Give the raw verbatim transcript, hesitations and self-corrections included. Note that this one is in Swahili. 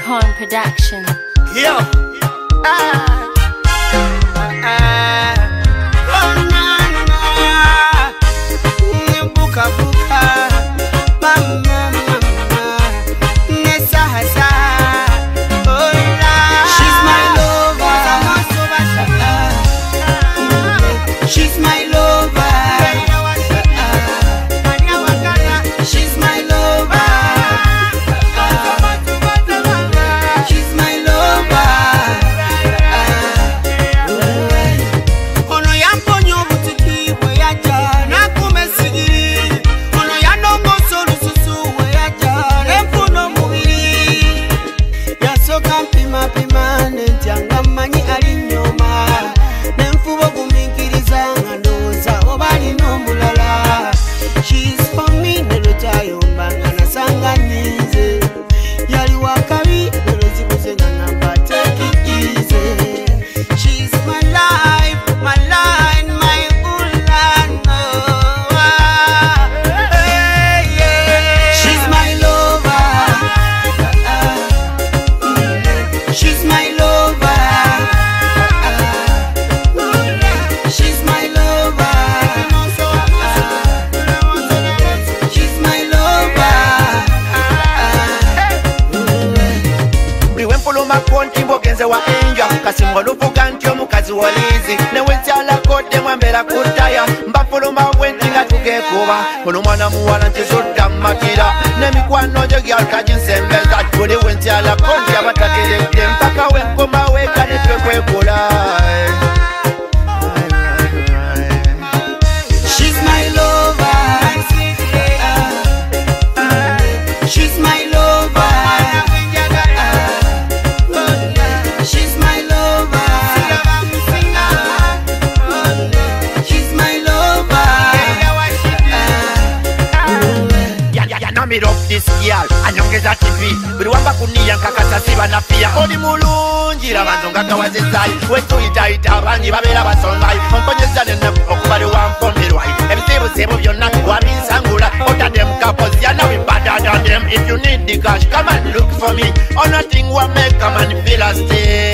Corn Production. Yo. Ah. Ah. Oh, na, na, na. Mm, buka, buka. Mama, mama. Nessa, hasa. Oh, la. She's my lover. She's my lover. She's my lover. She's my lover. Ono yamponyo butiki we yaja na kumesigiri. Ono yanombo solususu we yaja nemfuno mubiri. Yasoka mpima pima nentyanga manyi ali nyoma. Nemfubo kumikiriza ngandoza obali nombulala. She's for me nelotayo mbanga nasanganize. Yali wakabi nelozibuze nganamba take it easy. She's my life, my line, my ulano. Hey, yeah. She's my lover. She's my lover. She's my lover. She's my lover. Buriwempulu makonti mbogenze wa enja kasimwa lufuka ntyo mukazi walizi newentyala kodde mwambera kutaya mbafuluma bwenti nga tugekuba ono mwana muwala ntizudda mmakira n'emikwano gyo gyalkaginsembeza buli wentyala konti abatageredde mpaka wenkoma weka netwekwekola. She's my lover. She's my lover. She's my lover. She's my lover. Yanamira of this girl anyongeza T V buli wamba kuniya nkakasa siba nafia oli mulungi labanzo nga kawazizayi wetuyitayita abangi babeera basongayi omponyeza nenaku okubali wampomerwayi ebizibuzibu byonna wabinsangula otadde mukapozi yana we better than them. If you need the cash come and look for me on nothing will make a man feel a stay.